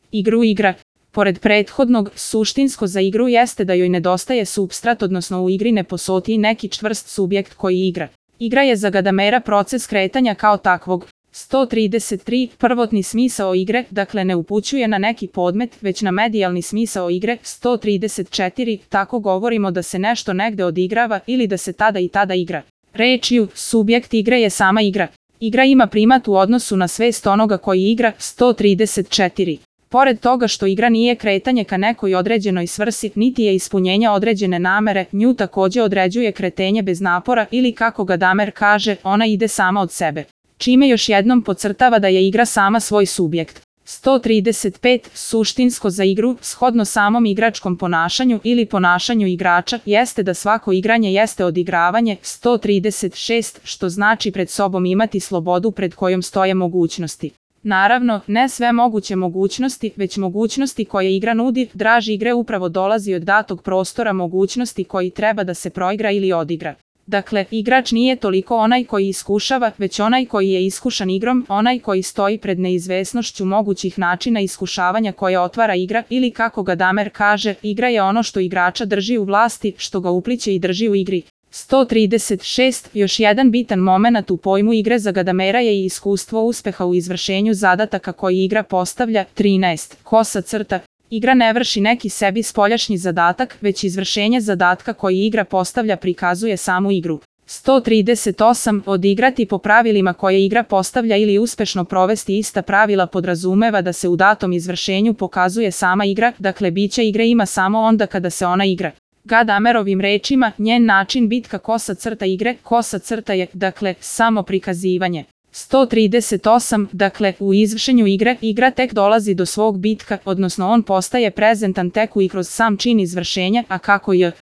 Igru igra. Pored prethodnog, suštinsko za igru jeste da joj nedostaje supstrat, odnosno u igri ne postoji neki čvrst subjekt koji igra. Igra je za Gadamera proces kretanja kao takvog. 133. Prvotni smisao igre, dakle ne upućuje na neki podmet, već na medijalni smisao igre. 134. Tako govorimo da se nešto negde odigrava ili da se tada i tada igra. Rečju, subjekt igre je sama igra. Igra ima primat u odnosu na svest onoga koji igra. 134. Pored toga što igra nije kretanje ka nekoj određenoj svrsi, niti je ispunjenje određene namere, nju takođe određuje kretenje bez napora ili kako Gadamer kaže, ona ide sama od sebe. Čime još jednom podcrtava da je igra sama svoj subjekt. 135. Suštinsko za igru, shodno samom igračkom ponašanju ili ponašanju igrača, jeste da svako igranje jeste odigravanje. 136. Što znači pred sobom imati slobodu pred kojom stoje mogućnosti. Naravno, ne sve moguće mogućnosti, već mogućnosti koje igra nudi. Draž igre upravo dolazi od datog prostora mogućnosti koji treba da se proigra ili odigra. Dakle, igrač nije toliko onaj koji iskušava, već onaj koji je iskušan igrom, onaj koji stoji pred neizvesnošću mogućih načina iskušavanja koje otvara igra ili kako Gadamer kaže, igra je ono što igrača drži u vlasti, što ga upliće i drži u igri. 136. Još jedan bitan moment u pojmu igre za Gadamera je i iskustvo uspeha u izvršenju zadataka koji igra postavlja. 13. Kosa crta. Igra ne vrši neki sebi spoljašnji zadatak, već izvršenje zadatka koji igra postavlja prikazuje samu igru. 138. Odigrati po pravilima koje igra postavlja ili uspešno provesti ista pravila podrazumeva da se u datom izvršenju pokazuje sama igra, dakle biće igre ima samo onda kada se ona igra. Gadamerovim rečima, njen način bitka kosa crta igre, kosa crta je, dakle, samo prikazivanje. 138. Dakle, u izvršenju igre, igra tek dolazi do svog bitka, odnosno on postaje prezentan tek i kroz sam čin izvršenja, a kako je